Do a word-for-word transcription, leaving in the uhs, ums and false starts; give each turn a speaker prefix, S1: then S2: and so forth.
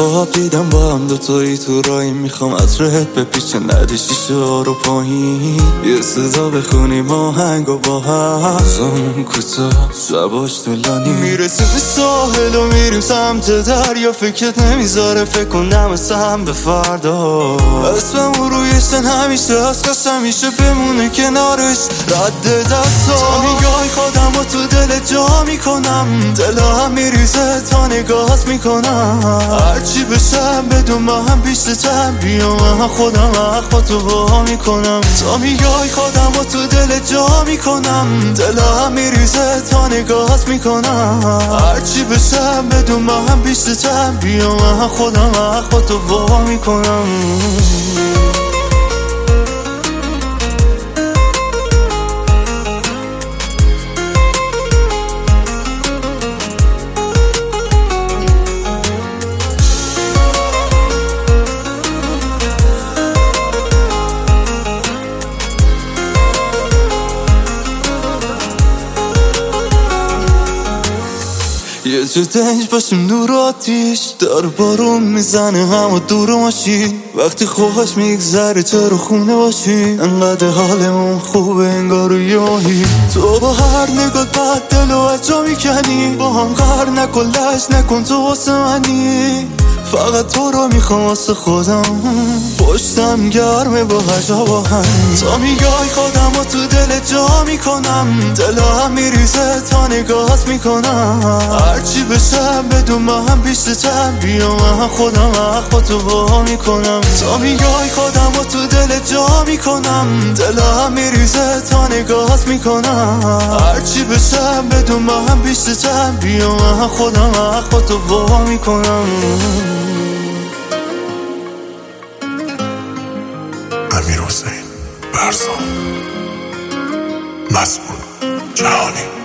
S1: خواب دیدم با هم دوتایی تو راهی، میخوام عطرت بپیچه نده شیشه ها رو پایین، یه صدا بخونیم آهنگ و با هم زمان کوتاه شباش طولانی، میرسیم به ساحل و میریم سمت دریا، فکرت نمیذاره فکر کنم اسم به فردا، اسمم روی سن همیشه از کاش همیشه بمونه کنارش رد دستا، تا میگای خودم و تو دل جا میکنم، دلم میریزه تا نگاهت میکنم، هرچی بشم بدون ما هم پیشتم، بیا من خودم اخواتو وا میکنم، تا میگای خودم و تو دل جا میکنم، دلم میریزه تا نگاهت میکنم، هرچی بشم بدون ما هم پیشتم، بیا من خودم اخواتو وا میکنم. یه جا دنج باشیم نور آتیش داره بارون میزنه همه دور ماشین، وقتی خوش میگذره چرا خونه باشیم، انقدر حالمون خوبه انگار یه ماهی، تو با هر نگاه بد دل و از جا میکنی، با هم قهر نکن لش نکن تو واسه منی، فقط تو رو میخوام واسه خودم، پشتم گرمه با هجا با هم، تا میگای خودم و تو دل جا میکنم، دلم میریزه تا نگاهت میکنم، هرچی بشم بدون ما هم پیشتم، بیا من خودم اخواتو وا میکنم، تا میگای خودم و تو دل جا میکنم، دلم میریزه تا نگاهت میکنم، هرچی بشم بدون ما هم پیشتم، بیا من خودم اخواتو وا میکنم.
S2: امیرحسین برزان، مسئول جهانی.